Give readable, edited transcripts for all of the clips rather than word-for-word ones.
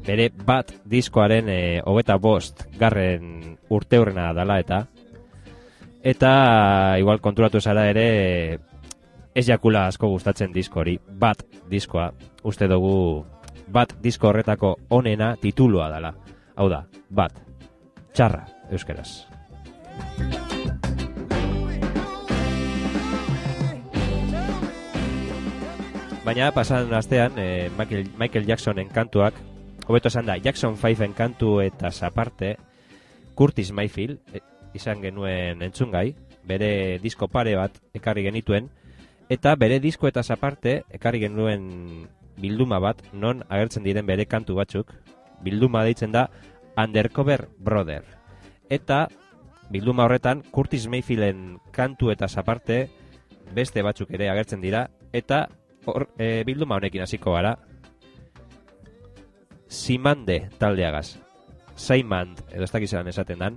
bere bat diskoaren 25 garren urteurrena dela eta igual konturatu zara ere ez jakula asko gustatzen disko hori, bat diskoa, uste dugu bat disko horretako onena titulua dela, hau da, bat, txarra, euskeraz. Baina pasan astean Michael Jacksonen kantuak, hobeto esan da, Jackson 5en kantu eta aparte Curtis Mayfield izan genuen entzungai, bere disko pare bat ekarri genituen, eta bere disko eta aparte ekarri genuen bilduma bat, non agertzen diren bere kantu batzuk, bilduma deitzen da Undercover Brother. Eta bilduma horretan Curtis Mayfielden kantu eta aparte beste batzuk ere agertzen dira, eta bilduma honekin hasiko gara. Simande taldeagaz. Simand, edo ez dakizan esaten dan.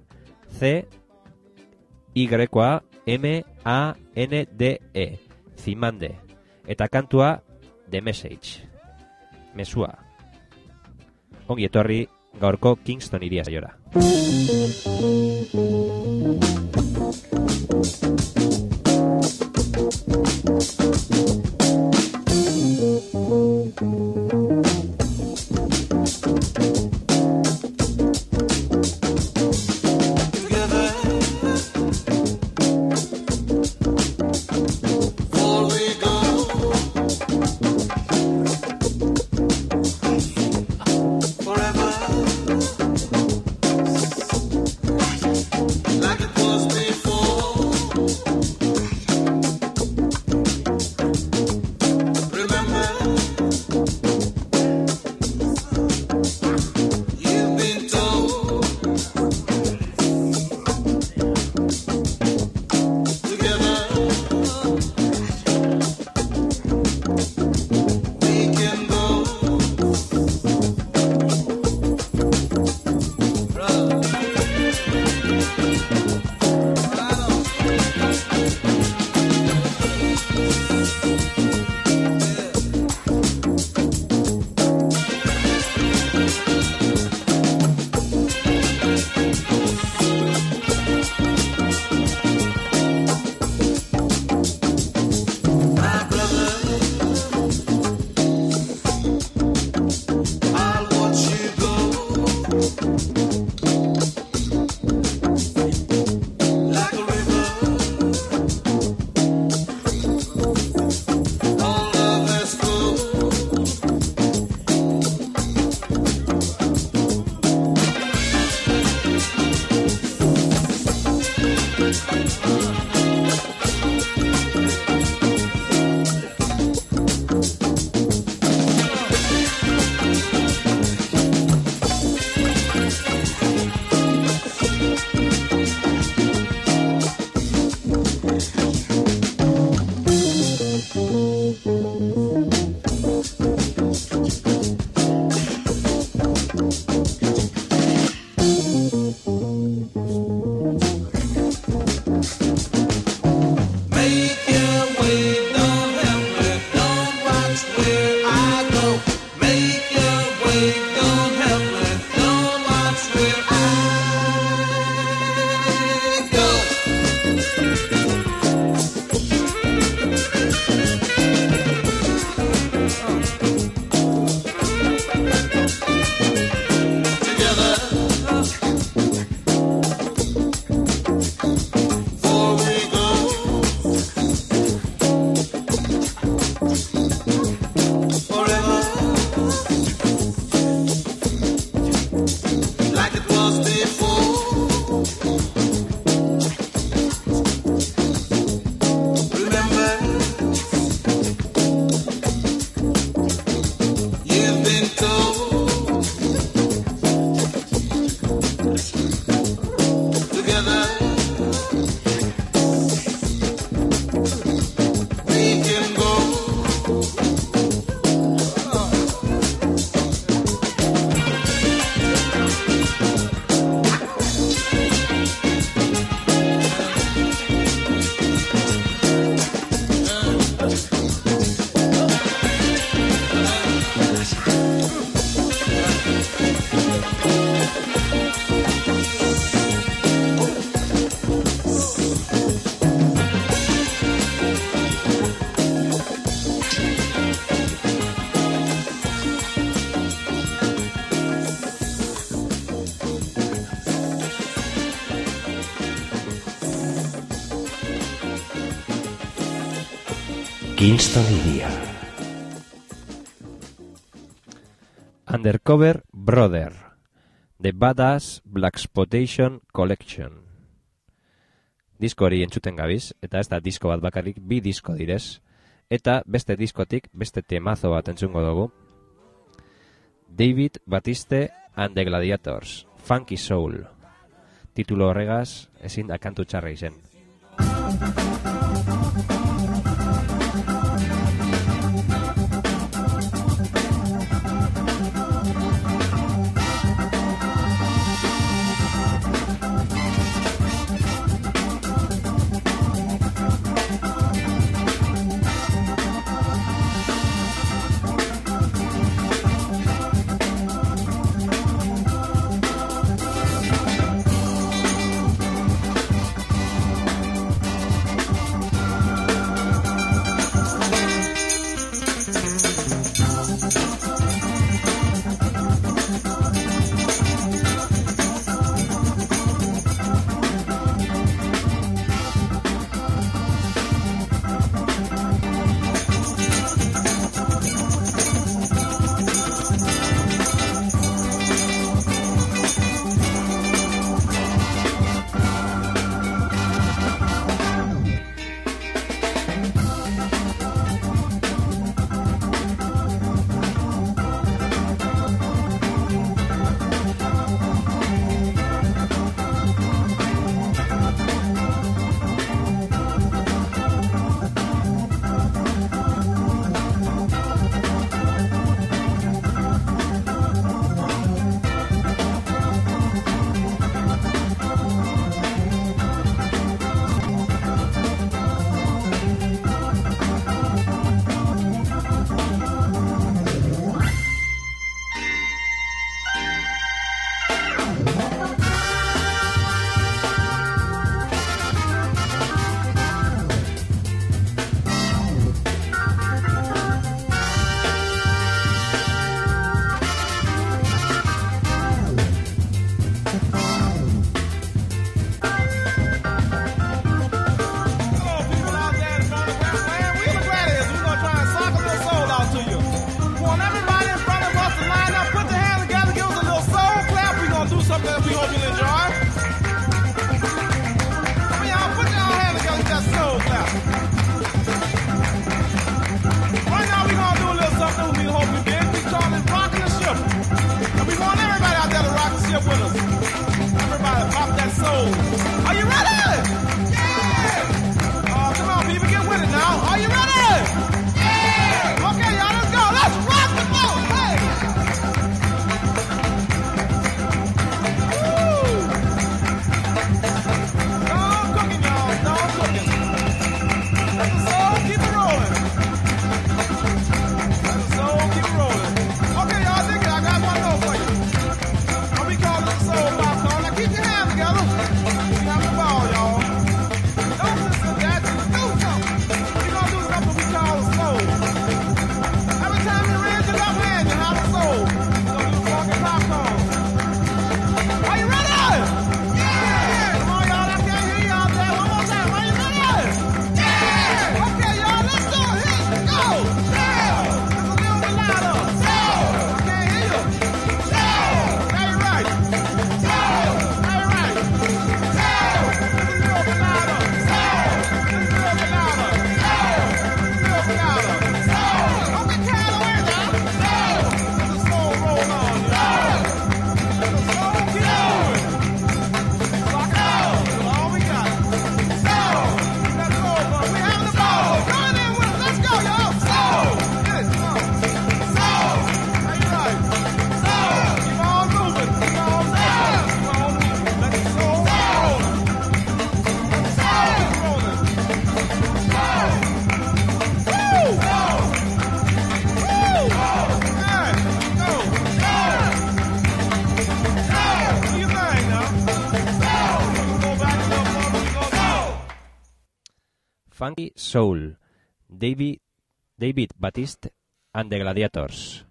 C-Y-M-A-N-D-E. Simande. Eta kantua The Message. Mesua. Ongi etorri gaurko Kingston iria saiora. Kingston Iria. Undercover Brother, The Badass Blaxploitation Collection. Disko hori entzuten gabiz, eta ez da disko bat bakarrik, 2 disko direz, eta beste diskotik, beste temazo bat entzungo dugu. David Batiste and the Gladiators, Funky Soul. Titulo horregaz, ezin da kantu txarra izen. Funky Soul, David Batiste and the Gladiators.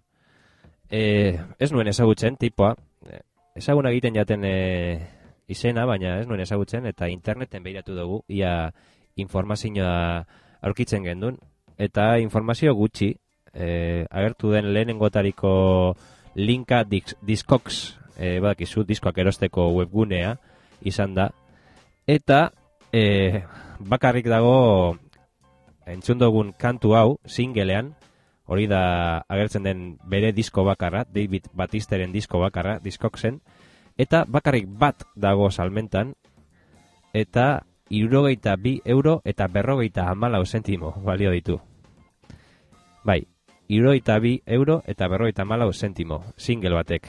Ez nuen ezagutzen, tipoa. Ezaguna egiten jaten izena, baina ez nuen ezagutzen, eta interneten behiratu dugu, ia informazioa aurkitzen gendun. eta informazio gutxi. Agertu den lehenengotariko linka Discogs, badakizu, diskoak erosteko webgunea izan da. Eta bakarrik dago entzun dugun kantu hau, singlean, hori da agertzen den bere disko bakarra, David Batisteren disko bakarra, Discogsen, eta bakarrik bat dago salmentan, eta 62 euro eta 54 zentimo balio ditu. Bai, 62 euro eta 54 zentimo, single batek.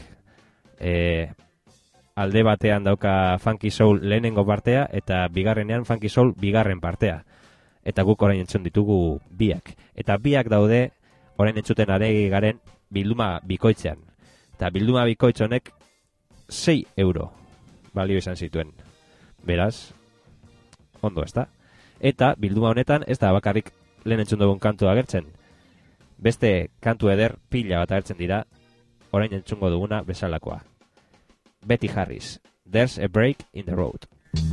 Alde batean dauka Funky Soul lehenengo partea, eta bigarrenean Funky Soul bigarren partea. Eta guk orain entzun ditugu biak. Eta biak daude orain entzuten aregi garen bilduma bikoitzean. Eta bilduma bikoitz honek 6 euro balio izan zituen. Beraz, ondo ez da. Eta bilduma honetan ez da bakarrik lehen entzun dugun kantu agertzen. Beste kantu eder pila bat agertzen dira, orain entzungo duguna bezalakoa. Betty Harris, There's a Break in the Road.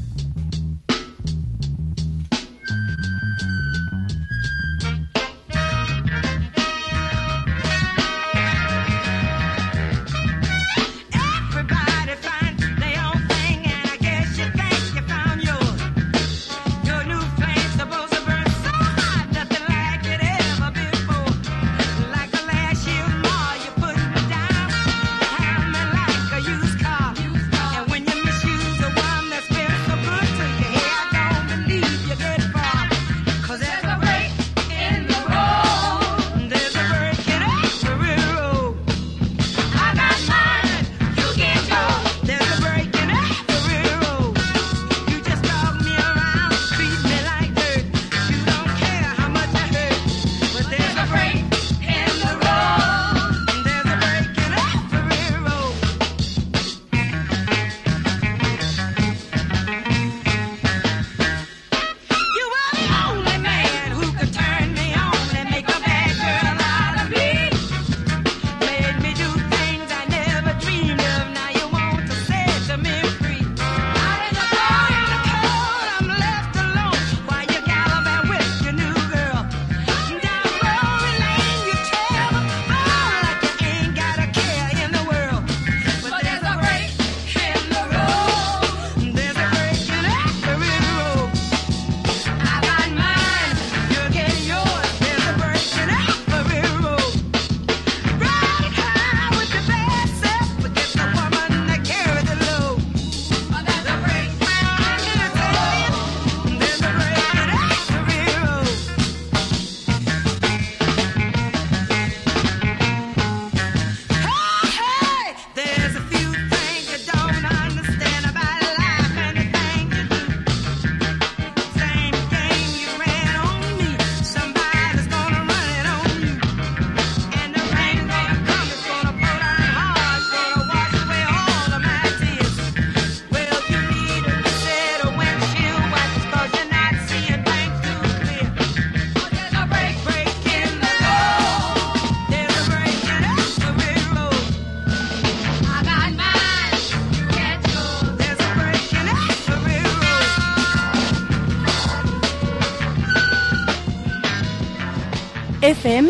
FM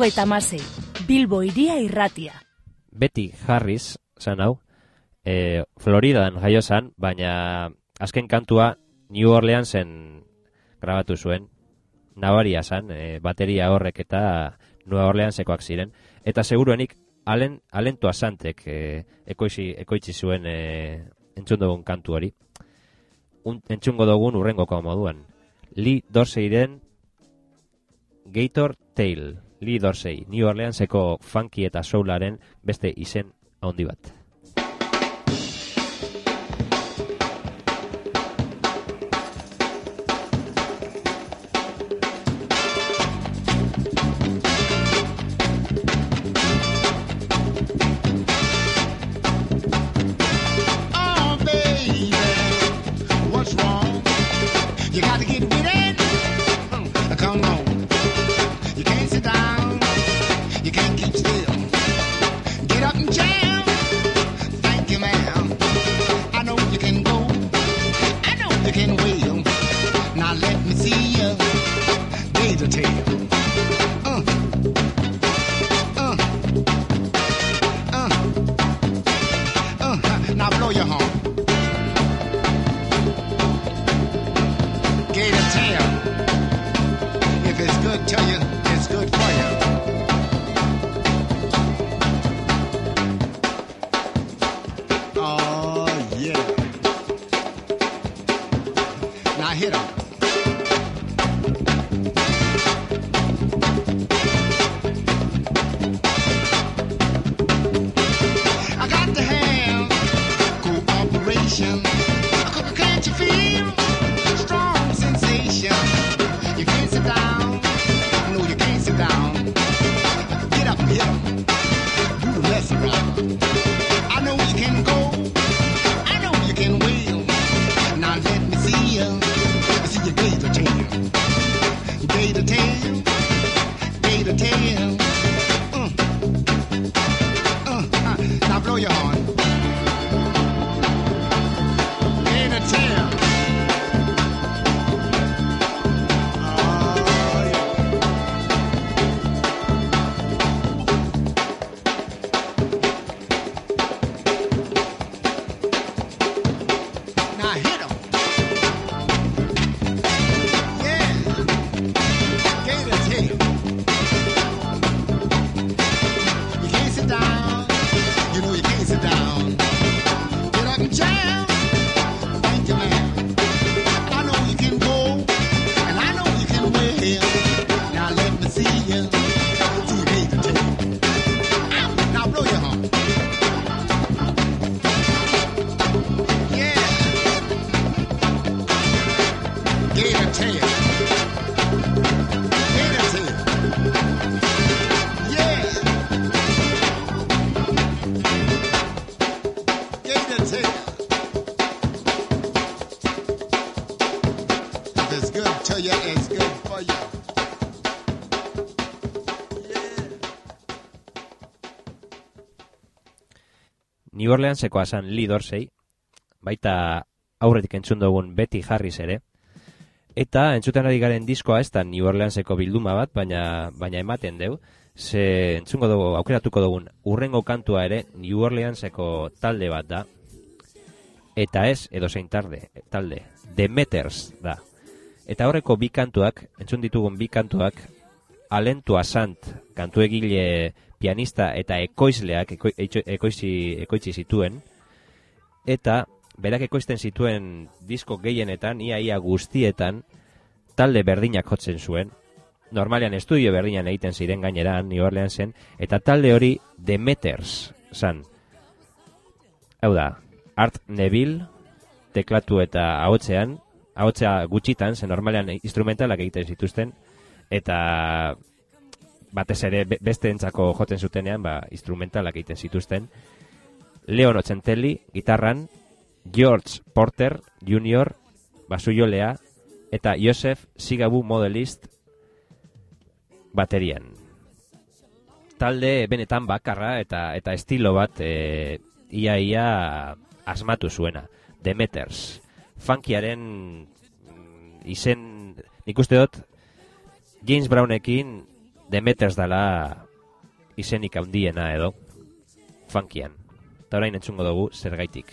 86, Bilbo iria irratia. Betty Harris, zan hau, Floridan jaio zan, baina azken kantua New Orleansen grabatu zuen. Nabaria zan, bateria horrek eta Nueva Orleansekoak ziren. Eta seguruenik, alentua zantek ekoitzi zuen entzun dugun kantu hori. Entzungo dugun urrengoko moduan. Lee Dorseyren Gator Tail, Lee Dorsey, New Orleanseko funky eta soularen beste izen handi bat. Get up and jam. in. Now blow your horn. Ain't a tell. Now hit 'em. Yeah. Gator tail. You can't sit down. You know you can't sit down. Get up and jam. Thank you, man. I know you can go, and I know you can win. Now let me see you. See Gator tail. Now blow your horn. Yeah. Gator tail. Gator tail. Yeah. Gator tail. If it's good to you, it's good for you. New Orleanseko asan Lee Dorsey, baita aurretik entzun dugun Betty Harris ere, eta entzuten ari garen diskoa ez da New Orleanseko bilduma bat, baina ematen deu, ze entzungo dugu, aukeratuko dugun urrengo kantua ere New Orleanseko talde bat da, eta ez edozein talde, The Meters da. Eta horreko bi kantuak, entzun ditugun bi kantuak, Alentu Asant, kantu egile pianista eta ekoizleak ekoitzi zituen, eta berak ekoizten zituen disko gehienetan, ia guztietan, talde berdinak jotzen zuen. Normalean estudio berdinan egiten ziren gaineran, New Orleansen, eta talde hori The Meters zan. Hau da, Art Neville, teklatu eta ahotzea gutxitan, zen normalean instrumentalak egiten zituzten, eta batez ere beste entzako joten zutenean, instrumentalak egiten zituzten. Leon Ocentelli, gitarran, George Porter Jr., basujolea, eta Joseph Sigabu Modelist, baterian. Talde benetan bakarra eta estilo bat ia asmatu zuena. The Meters. Funkiaren izen, nik uste dut, James Brownekin The Meters dala izenik handiena edo, funkian. Eta orain entzungo dugu zergaitik.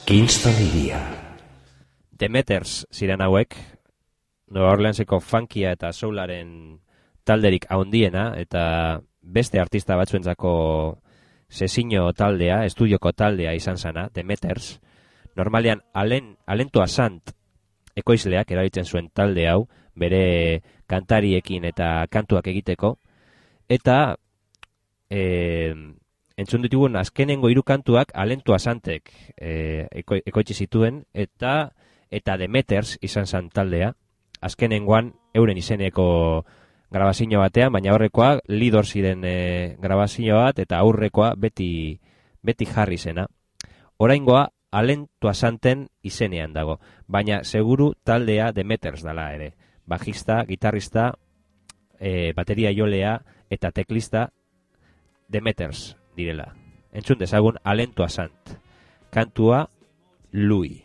Kingston iria. Demeters ziren hauek, Nueva Orleanseko funkia eta soularen talderik handiena, eta beste artista batzuentzako sesio taldea, estudioko taldea izan zana, Demeters. Normalean, Alentoa Sant ekoizleak erabiltzen zuen talde hau, bere kantariekin eta kantuak egiteko, eta entzun ditugun azkenengo 3 kantuak Alentoa Santek ekoitzi zituen, eta Demeters izan zan taldea, azkenengoan euren izeneko grabazio batean, baina horrekoa Lidor ziren grabazio bat, eta aurrekoa beti jarri zena. Oraingoa Alentoa Santen izenean dago, baina seguru taldea Demeters dala ere. Bajista, gitarrista, bateria jolea eta teklista Demeters direla. Entzun dezagun Alentoa Sant. Kantua Louis.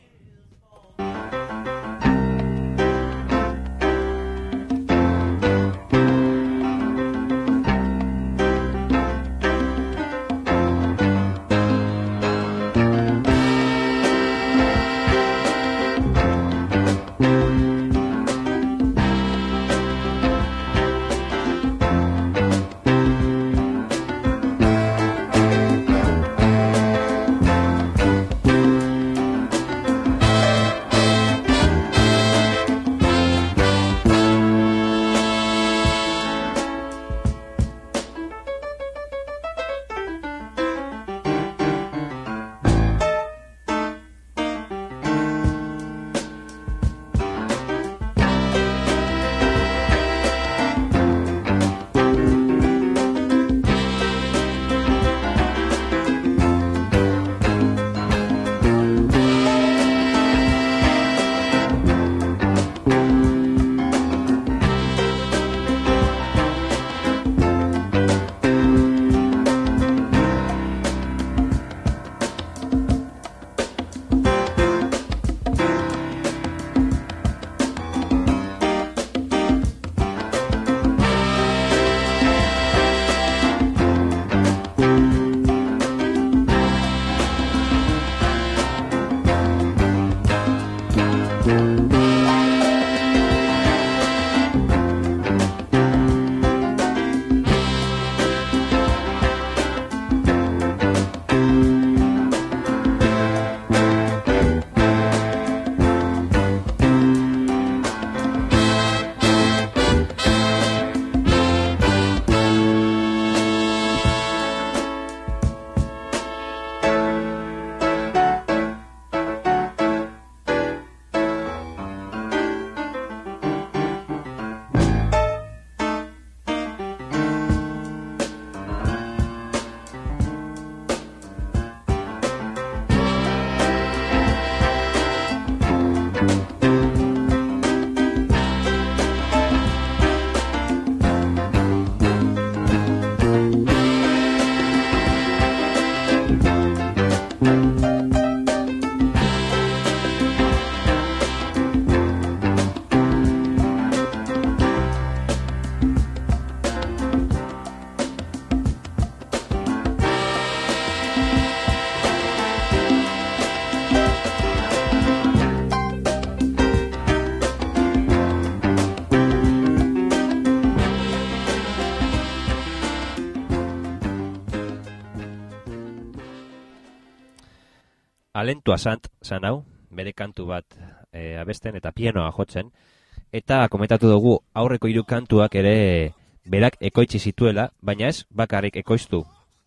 Alentoa Sant zan hau, bere kantu bat abesten eta pianoa jotzen, eta komentatu dugu aurreko 3 kantuak ere berak ekoitzi zituela, baina ez bakarrik ekoiztu.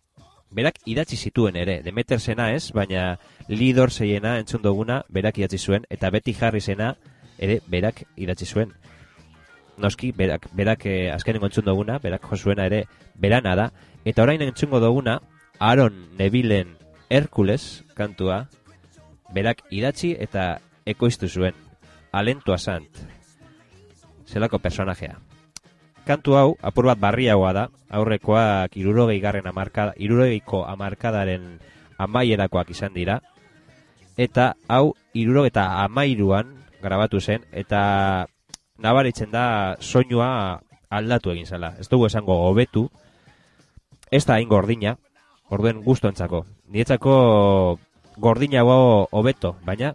Berak idatzi zituen ere, Demetersena ez, baina Lidor zeiena entzun duguna berak idatzi zuen, eta beti jarri zena ere berak idatzi zuen. Noski, berak azkenengo entzun duguna, berak jo zuena ere berana da, eta orain entzungo duguna Aaron Nevillen Hercules kantua, berak idatzi eta ekoiztu zuen, Alentoa Sant, zelako personajea. Kantu hau, apur bat barriagoa da, aurrekoak 60ko hamarkadaren amaierakoak izan dira, eta hau 73an grabatu zen, eta nabaritzen da soinua aldatu egin zela. Ez dugu esango hobetu, ez da hain gordina, orduen gustoentzako. Nietzako gordinago hobeto, baina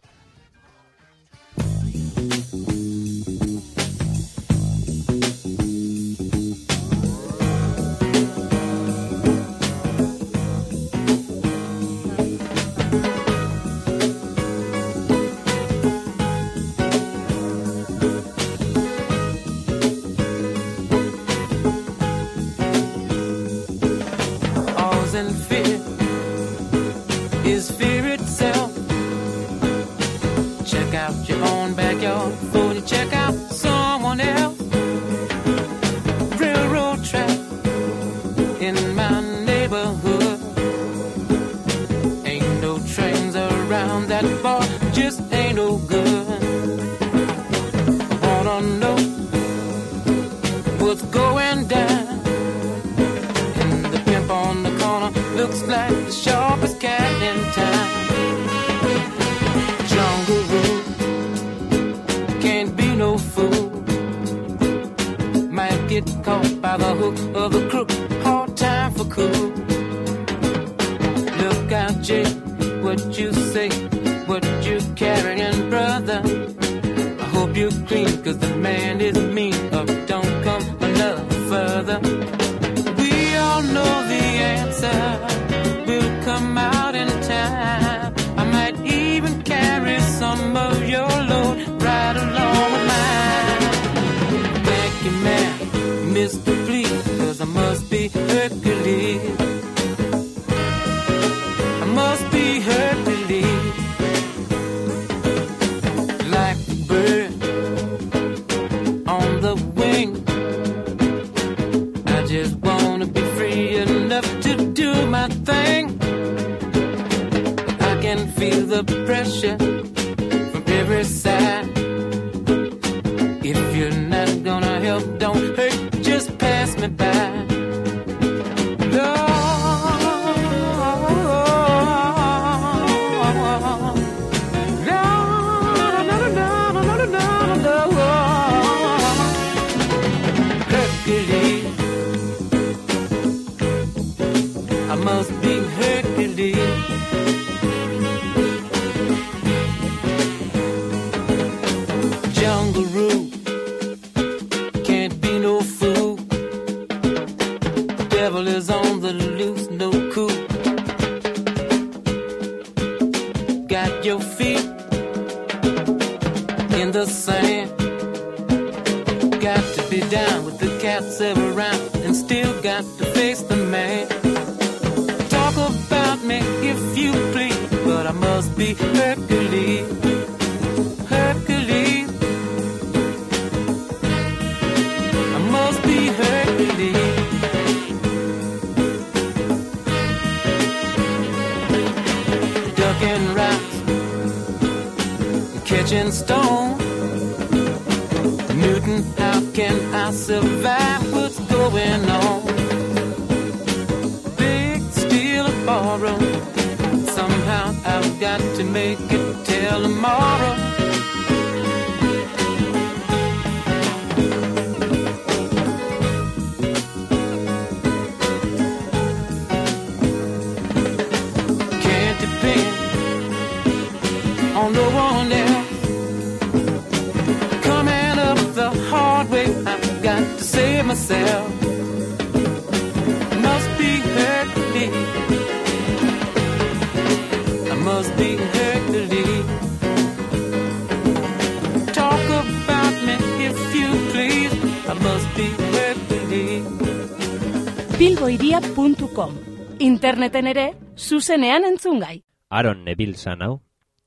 bilboiria.com Interneten ere, zuzenean entzungai. Aaron Neville zan hau,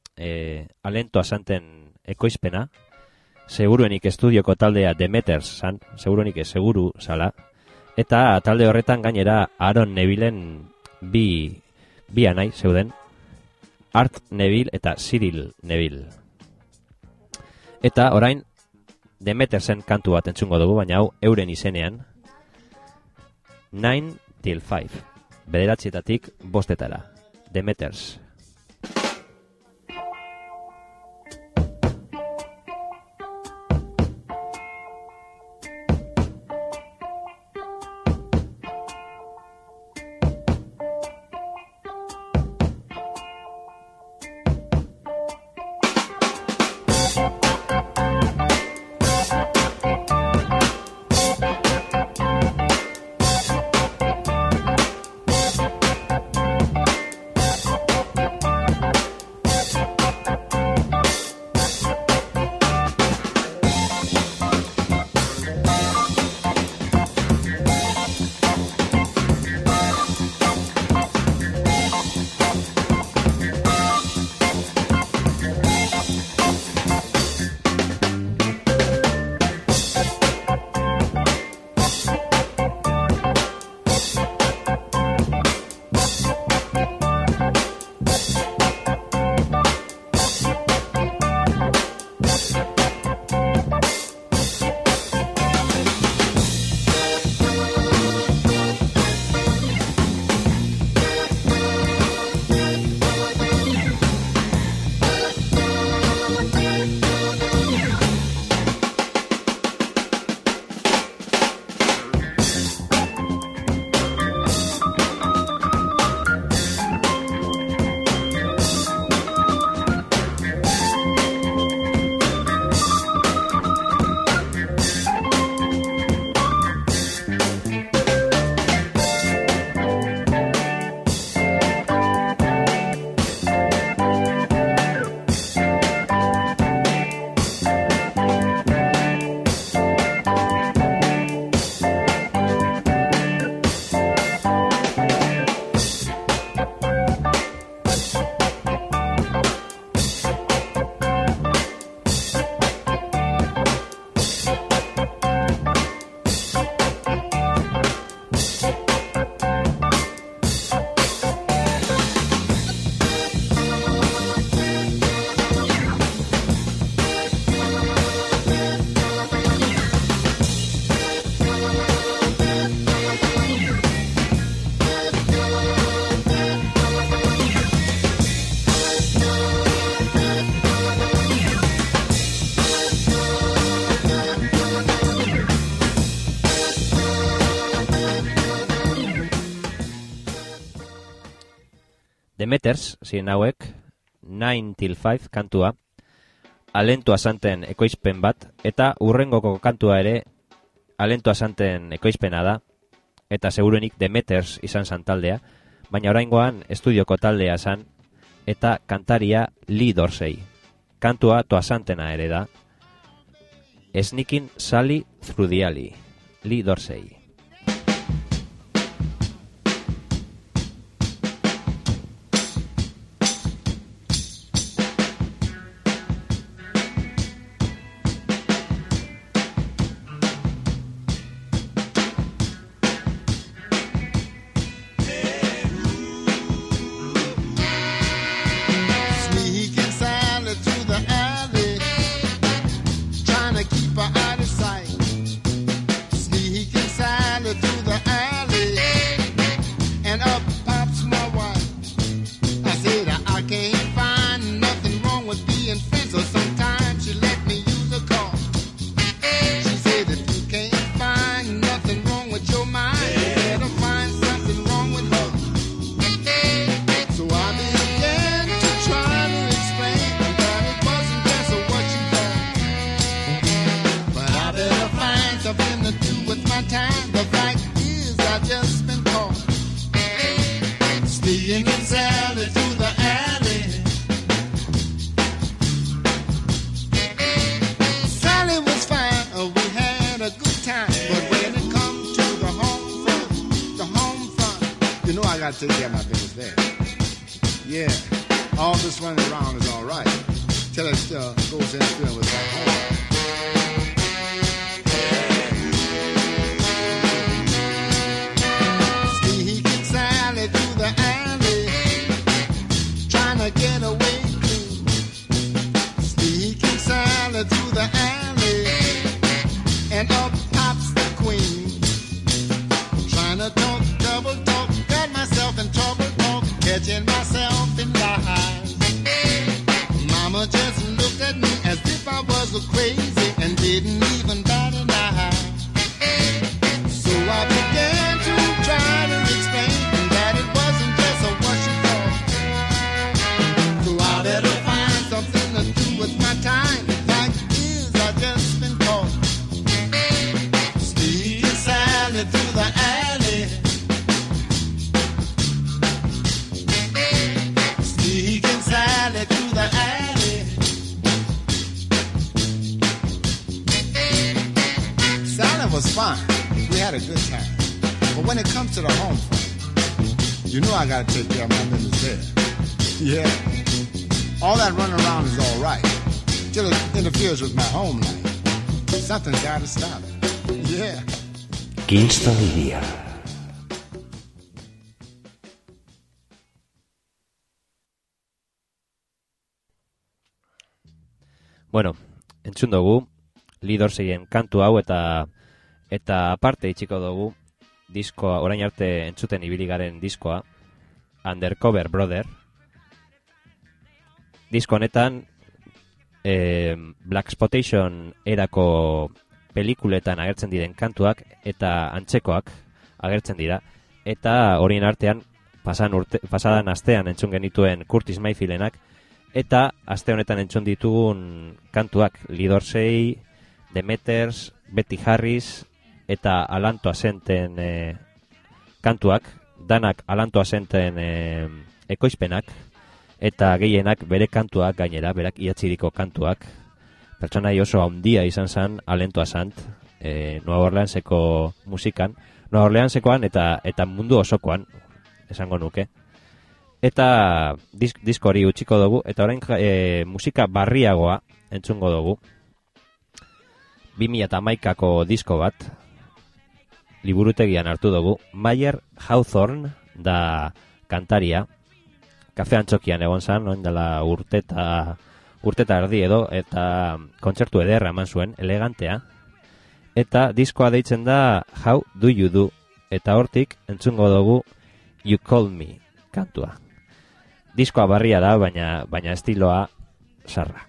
alento asanten ekoizpena, seguruenik estudioko taldea Demeters zan, seguruenik seguru zala, eta talde horretan gainera Aaron Nevillen bi anai zeuden, Art Neville eta Cyril Neville. Eta orain Demetersen kantu bat entzungo dugu, baina hau euren izenean, 9 till 5. Bederatzietatik 5 Demeters. Demeters, ziren hauek, 9 till 5 kantua, alentua zanten ekoizpen bat, eta urrengoko kantua ere alentua zanten ekoizpena da, eta seguruenik Demeters izan zan taldea, baina oraingoan estudioko taldea zan, eta kantaria Lee Dorsey. Kantua toazantena ere da, Sneaking Sally Through the Alley, Lee Dorsey. Take care of my business there. Yeah, all this running around is all right till it goes interfering with my home. Sneaking Sally through the alley, trying to get away clean. Sneaking Sally through the alley, and up pops the queen, trying to talk double talk. In trouble, catching myself in lies. Mama just looked at me as if I was crazy and didn't even bat an eye. So I began to try to explain that it wasn't just what she thought. So I better find something to do with my time. Fact is, I just been caught sneaking Sally through the alley. Sally through the alley. Sally was fine. We had a good time. But when it comes to the home front, you know I gotta take care of my business there. Yeah. All that running around is all right till it interferes with my home life. Something's gotta stop it. Yeah. Kingston Media. Bueno, entzun dugu Lee Dorseyren kantu hau eta aparte itxiko dugu diskoa, orain arte entzuten ibili garen diskoa, Undercover Brother. Disko honetan Blaxploitation erako pelikuletan agertzen diren kantuak eta antzekoak agertzen dira, eta horien artean pasadan astean entzun genituen Curtis Mayfieldenak, eta aste honetan entzun ditugun kantuak Lee Dorsey, Demeters, Betty Harris eta Alanto Asenten kantuak, danak Alanto Asenten ekoizpenak, eta gehienak bere kantuak gainera, berak idatziriko kantuak. Pertsonai oso handia izan zen Alanto Asant, Nueva Orleanseko musikan, Nueva Orleansekoan eta mundu osokoan, esango nuke. Eta disko hori utziko dugu, eta orain musika barriagoa entzungo dugu. 2011ko disko bat, liburutegian hartu dugu. Mayer Hawthorne da kantaria, Kafe Antzokian egon zan, noin dela urteta erdi edo, eta kontzertu ederra eman zuen, elegantea. Eta diskoa deitzen da How Do You Do, eta hortik entzungo dugu You Call Me kantua. Diskoa barria da, baina estiloa sarra.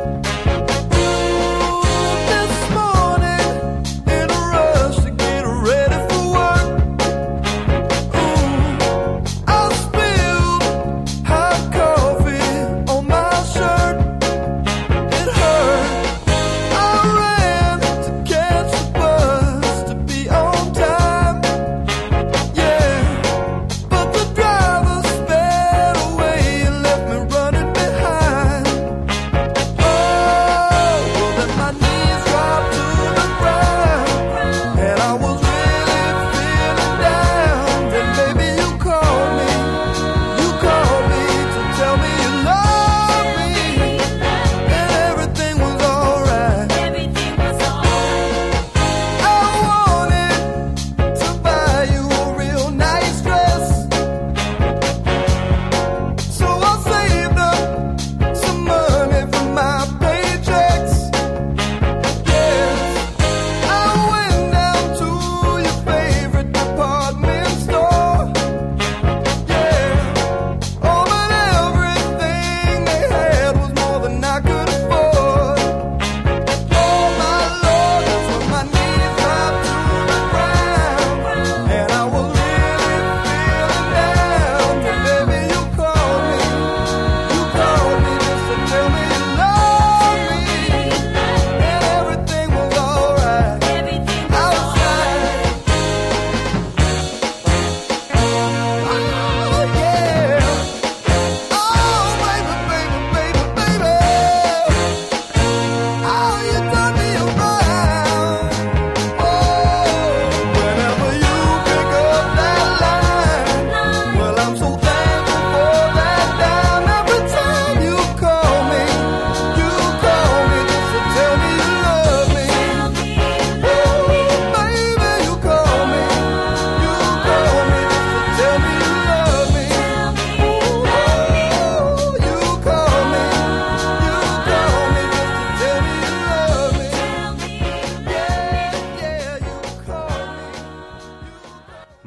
This morning, in a rush to get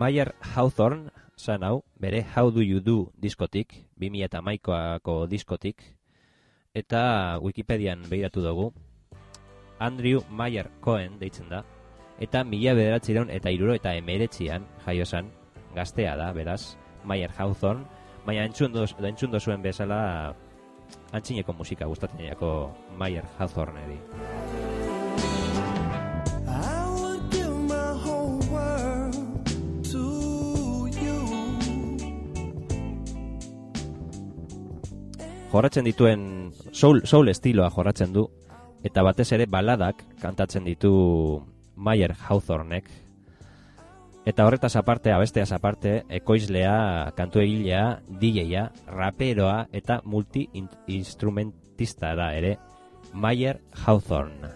Mayer Hawthorne zan hau, bere How Do You Do diskotik, 2011ko diskotik, eta Wikipedian behiratu dugu, Andrew Mayer Cohen deitzen da, eta 1979an jaio zan, gaztea da, beraz, Mayer Hawthorne, baina entzun dozuen bezala antzineko musika gustatzen jako Mayer Hawthorne edi. Jorratzen dituen soul estiloa jorratzen du, eta batez ere baladak kantatzen ditu Mayer Hawthornek. Eta horretaz aparte, abesteaz aparte, ekoizlea, kantuegilea, DJa, raperoa eta multi-instrumentista da ere, Mayer Hawthorne.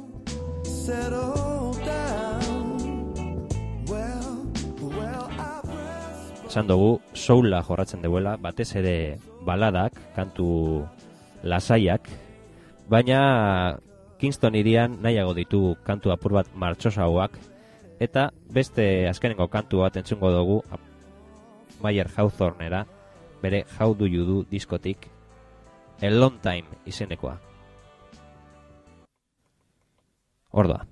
Esan dugu, soula jorratzen duela, batez ere baladak, kantu lasaiak, baina Kingston hirian nahiago ditu kantu apur bat martxosauak, eta beste azkenengo kantu bat entzungo dugu Mayer Hawthornera, bere How Do You Do diskotik, A Long Time izenekoa. Ordoa.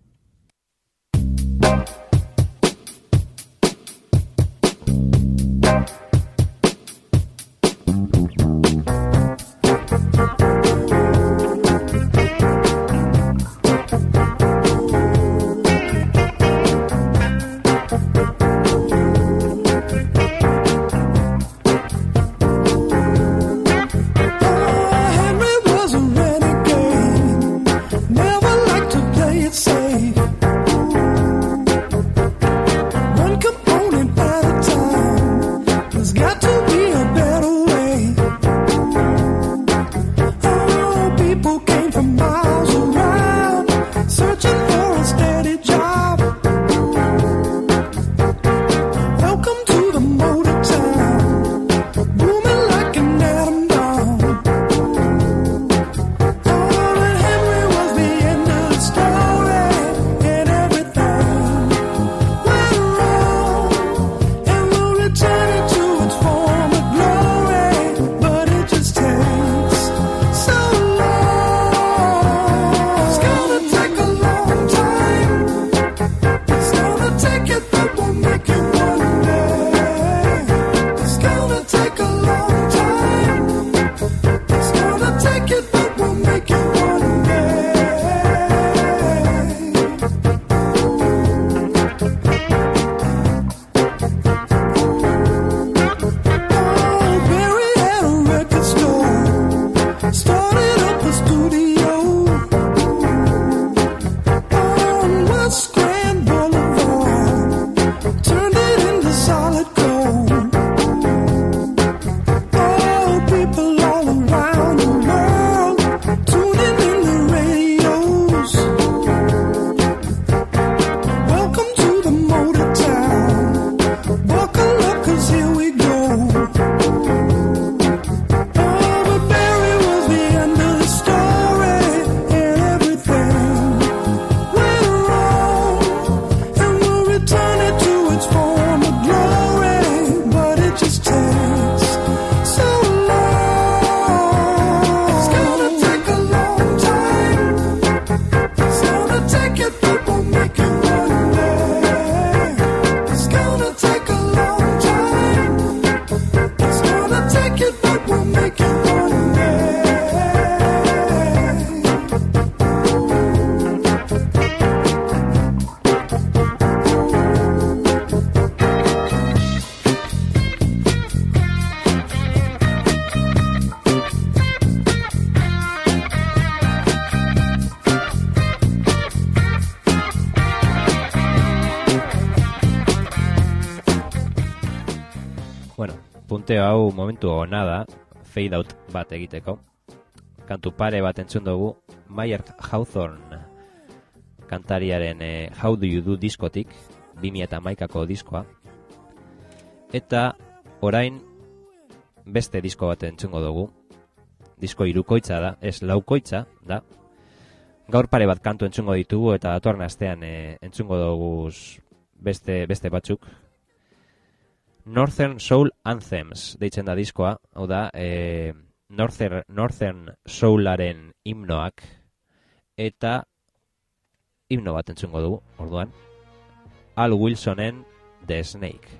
Punteo hau momentu ona da, fade out bat egiteko. Kantu pare bat entzun dugu Mayer Hawthorne kantariaren How Do You Do diskotik, 2011ko diskoa. Eta orain beste disko bat entzungo dugu. Disko hirukoitza da, ez laukoitza da. Gaur pare bat kantu entzungo ditugu eta datorren astean entzungo dugu beste batzuk. Northern Soul Anthems deitzen da diskoa, hau da, Northern Soularen himnoak, eta himno bat entzungo dugu, orduan, Al Wilsonen The Snake.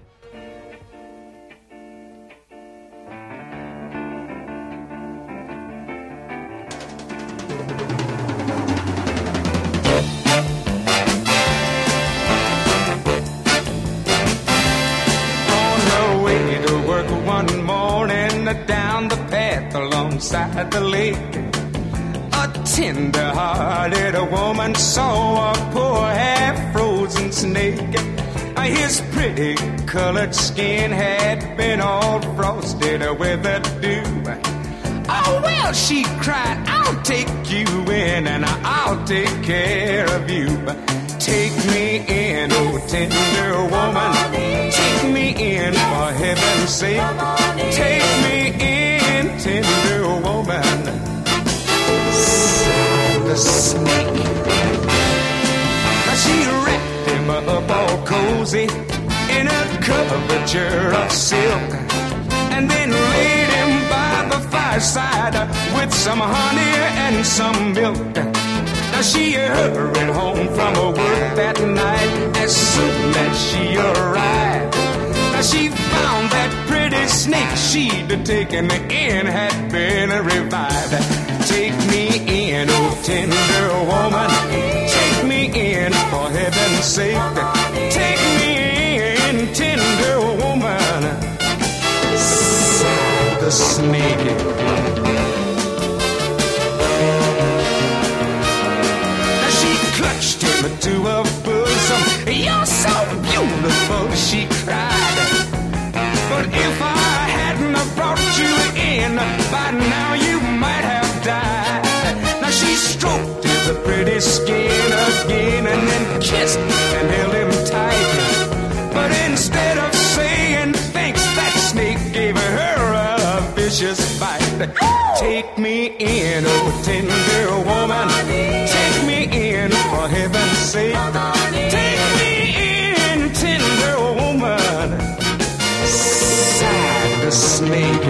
Down the path alongside the lake, a tender-hearted woman saw a poor half-frozen snake. His pretty colored skin had been all frosted with the dew. Oh, well, she cried, I'll take you in and I'll take care of you. Take me in, oh tender woman, take me in for heaven's sake. Take me in, tender woman. Sighed the snake. Now she wrapped him up all cozy in a coverture of silk, and then laid him by the fireside with some honey and some milk. Now she hurried home from her work that night as soon as she arrived. Now she found that pretty snake she'd taken in had been revived. Take me in, oh tender woman, take me in for heaven's sake. Take me in, tender woman. Sighed the snake. Clutched him to her bosom. You're so beautiful, she cried. But if I hadn't have brought you in, by now you might have died. Now she stroked his pretty skin again and then kissed and held him tight. But instead of saying thanks, that snake gave her a vicious bite. Take me in, oh tender woman, take me in for heaven's sake. Take me in, tender woman. Sighed the snake.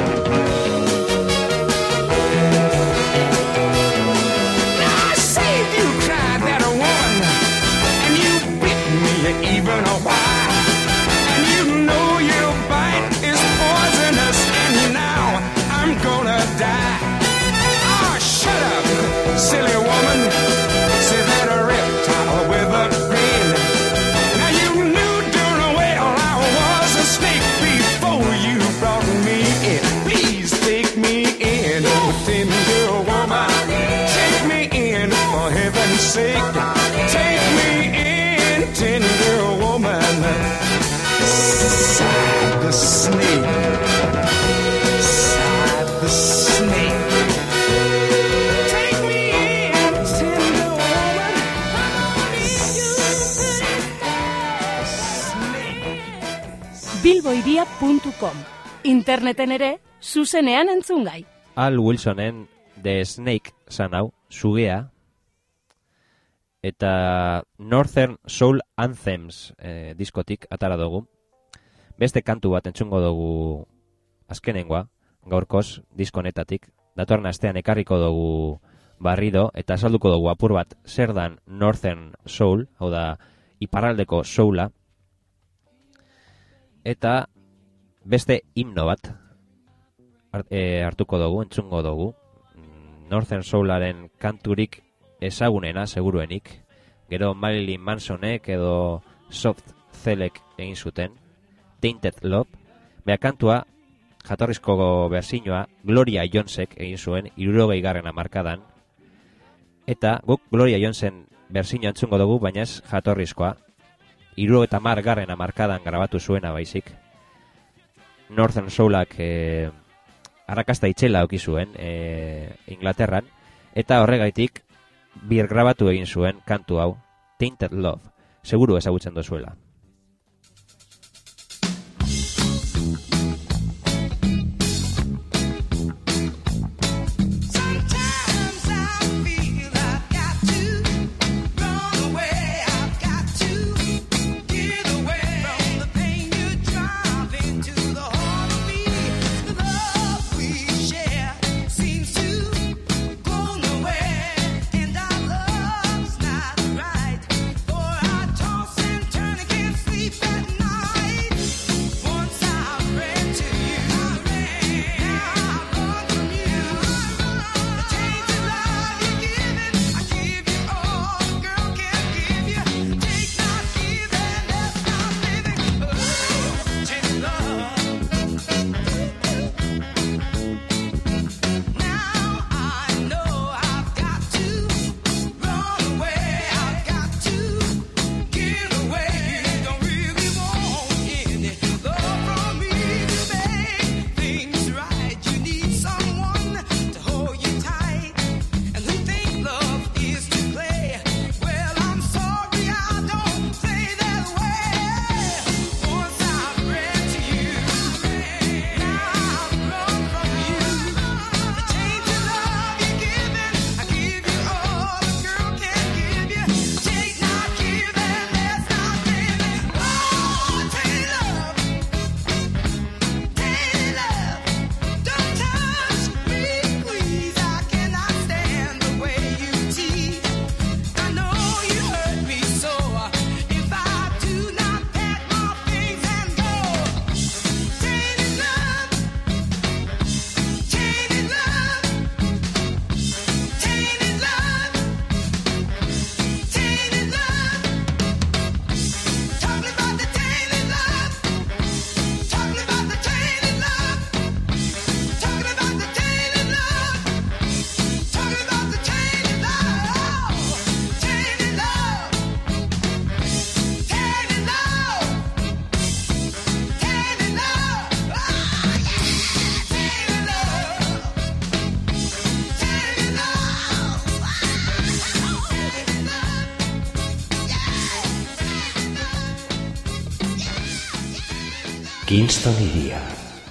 Now I saved you, cried that woman, and you bit me even a while. And you know your bite is poisonous, and now I'm gonna die. Oh, shut up, silly woman, said that reptile with a grin. Now you knew darn well I was a snake before you brought me in. Please take me in, oh tender woman, take me in for heaven's sake. Take me in, tender woman. Sighed the snake. Sighed the snake. Take me in, tender woman. bilboiria.com. Interneten ere, zuzenean entzungai. Al Wilsonen The Snake zan hau, sugea, eta Northern Soul Anthems diskotik atara dugu. Beste kantu bat entzungo dugu azkenengoa, gaurkoz diskonetatik. Datorren astean ekarriko dugu barrido, eta azalduko dugu apur bat zer dan Northern Soul, hau da iparraldeko soula, eta beste himno bat hartuko dugu, entzungo dugu. Northern Soularen kanturik ezagunena, seguruenik. Gero Marilyn Mansonek edo Soft Cellek egin zuten. Tainted Love. Bea kantua, jatorrizko berzinoa, Gloria Jonesek egin zuen, 60. hamarkadan. Eta guk Gloria Jonesen berzinoa entzungo dugu, baina ez jatorrizkoa. 70. hamarkadan grabatu zuena baizik. Northern Soulak arrakasta itxela auki zuen Inglaterran, eta horregaitik birgrabatu egin zuen kantu hau, Tainted Love. Seguru ezagutzen dozuela. Away, I've got to get away from the pain you drive. Kingston iria.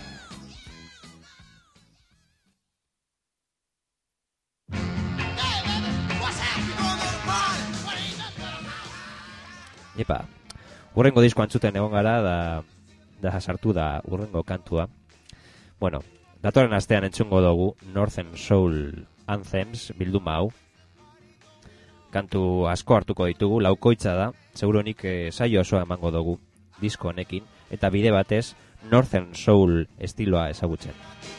Epa, urrengo disko antzuten egon gara da sartu da urrengo kantua. Bueno, datorren astean entzungo dugu Northern Soul Anthems bilduma hau. Kantu asko hartuko ditugu, laukoitza da, seguronik saio osoa emango dugu disko honekin, eta bide batez Northern Soul estiloa ezagutzen.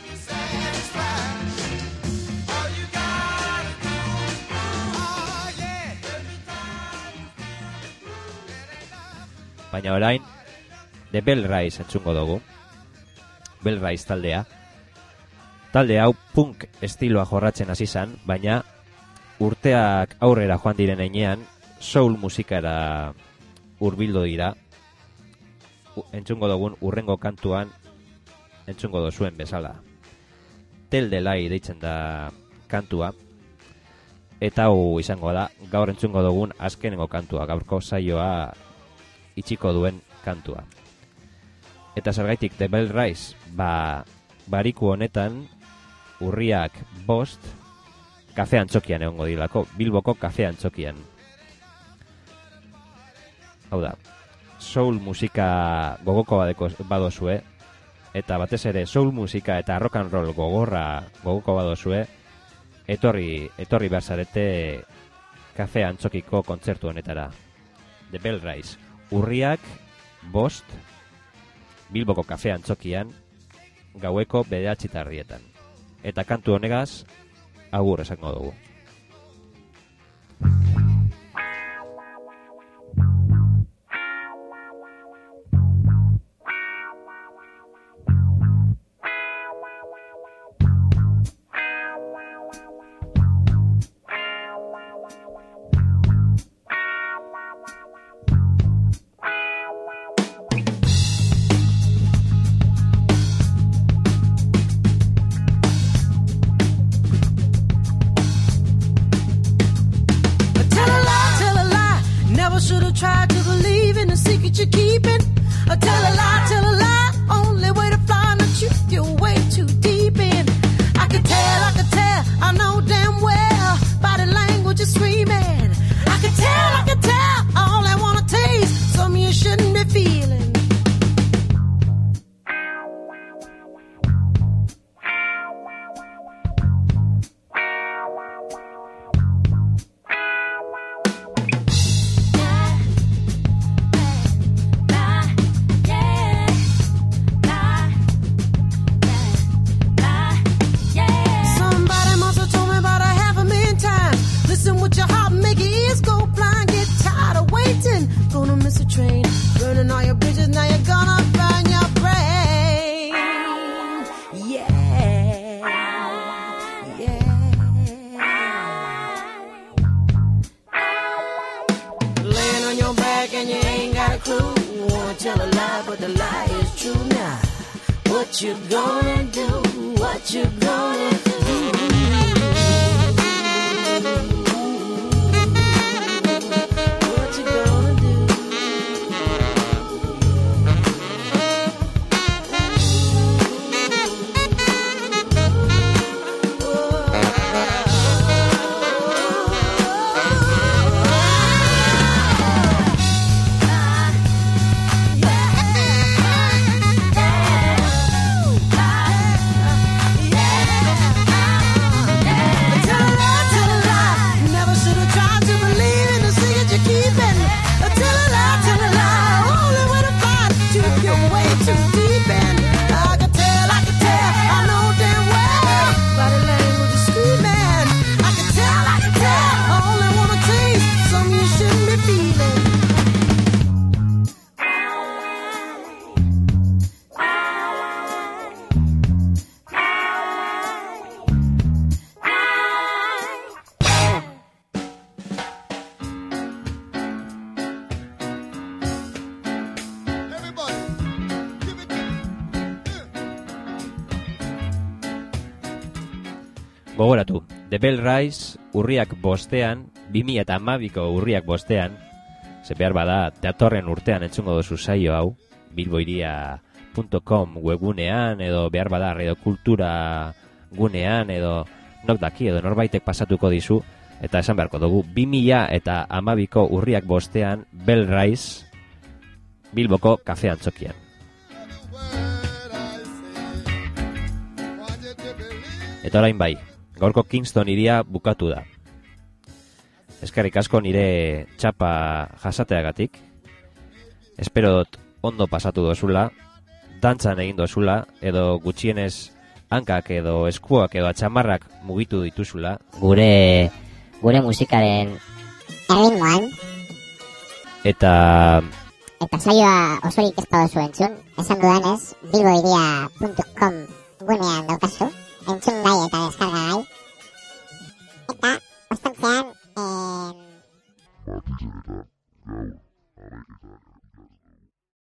Baina orain, The Bell Rise entzungo dugu. Bell Rise taldea. Talde hau punk estiloa jorratzen hasi zan, baina urteak aurrera joan diren heinean, soul musikara hurbildu dira. Entzungo dugun urrengo kantuan entzungo dozuen bezala. Tell the Lie deitzen da kantua. Eta hau izango da, gaur entzungo dugun azkenengo kantua, gaurko saioa itxiko duen kantua. Eta zergaitik The Bell Rise, bariku honetan urriak 5 kafe antzokian egongo dilako, Bilboko kafe antzokian. Hau da, soul musika gogoko badozue, eta batez ere soul musika eta rock and roll gogoko badozue, etorri behar zarete kafe antzokiko kontzertu honetara. The Bell Rise, urriak 5 Bilboko kafe antzokian, gaueko 9:00 Eta kantu honegaz, agur esango dugu. Gogoratu, The Bell Rise urriak 5, 2012ko urriak 5, ze behar bada datorren urtean entzungo dozu saio hau, Bilbo iria radiokultura.com webgunean, edo behar bada radiokultura gunean, edo nok daki, edo norbaitek pasatuko dizu, eta esan beharko dugu, 2012ko urriak 5 Bell Rise Bilboko kafe antzokian. Eta orain bai, gaurko Kingston iria bukatu da. Eskerrik asko nire txapa jasateagatik. Espero dut ondo pasatu dozula, dantzan egin dozula, edo gutxienez hankak edo eskuak edo atxamarrak mugitu dituzula. Gure musikaren erritmoan. Eta saioa osorik ez baduzu entzun, esan dudanez, bilboiria.com gunean daukazu, entzun gai eta deskarga gai. Eta, ostantzean,